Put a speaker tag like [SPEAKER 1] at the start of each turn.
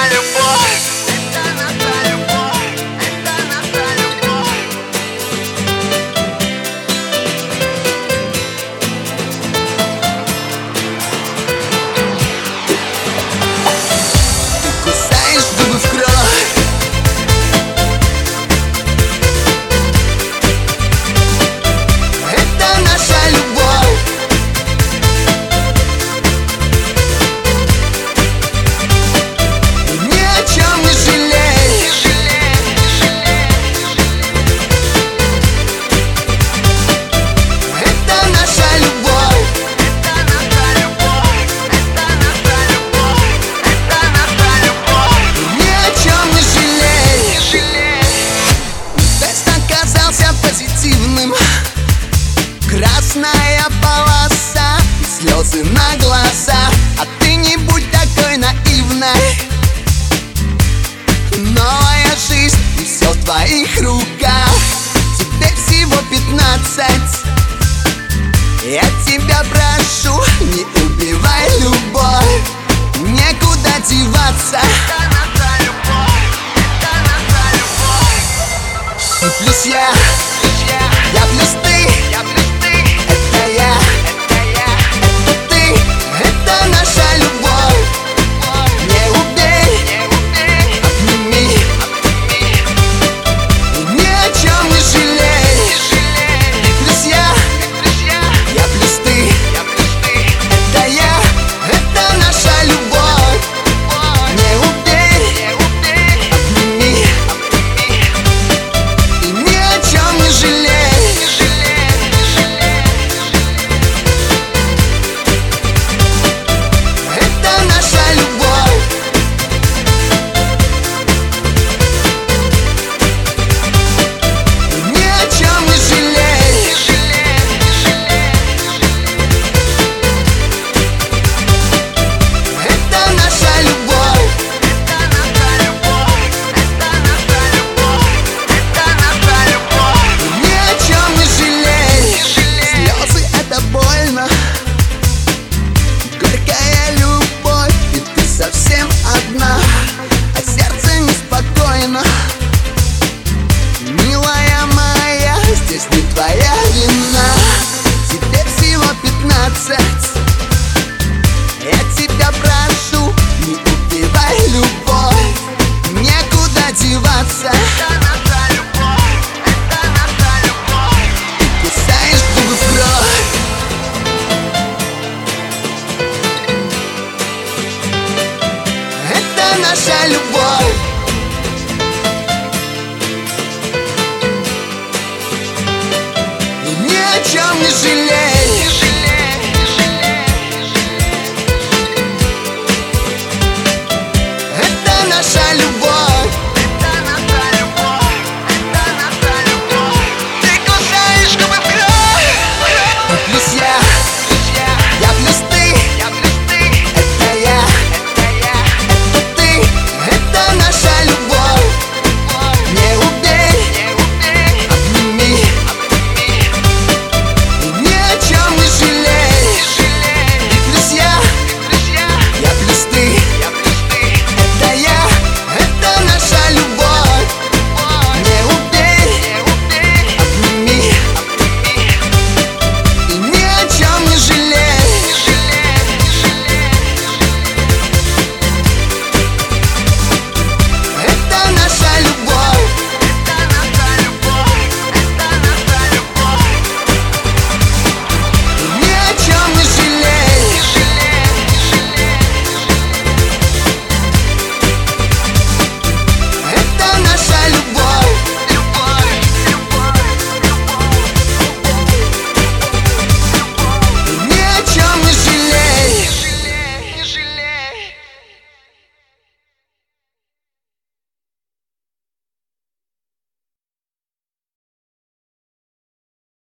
[SPEAKER 1] наша любовь. Это наша любовь. Это наша любовь.
[SPEAKER 2] Ты кусаешь губы в кровь. Это наша любовь. И ни о чем не жалей. Это наша любовь.
[SPEAKER 1] Это наша любовь. Это наша любовь. Это наша любовь.
[SPEAKER 2] И ни о чем не жалей. Тест оказался позитивным. Красная полоса и слезы на глазах. А ты не будь такой наивной. Новая жизнь и все в твоих руках. Тебе всего 15. Я тебя прошу, не убивай любовь. Некуда деваться.
[SPEAKER 1] Это наша любовь. Это наша любовь.
[SPEAKER 2] Ты плюс я плюс ты.
[SPEAKER 1] Я плюс ты.
[SPEAKER 2] Это я,
[SPEAKER 1] Это я.
[SPEAKER 2] это ты. Это наша любовь. Не убей,
[SPEAKER 1] Не убей.
[SPEAKER 2] обними. И ни о чем не жалей. Ты плюс я плюс ты.
[SPEAKER 1] Я плюс ты.
[SPEAKER 2] Это я, это наша любовь. Не убей,
[SPEAKER 1] Не убей.
[SPEAKER 2] обними. И ни о чем не жалей. Это наша любовь. И ни о чем не жалей. Это наша любовь.
[SPEAKER 1] Это наша любовь. Это наша любовь. Это наша любовь.
[SPEAKER 2] И ни о чем не жалей. Слезы — это больно. Горькая любовь, и ты совсем одна. А сердце неспокойно. Милая моя, здесь не твоя вина. Тебе всего 15. Я тебя прошу, не убивай любовь. Некуда деваться.
[SPEAKER 1] Это наша любовь. Это наша любовь.
[SPEAKER 2] Кусаешь губы в кровь. Это наша любовь. И ни о чем не жалей.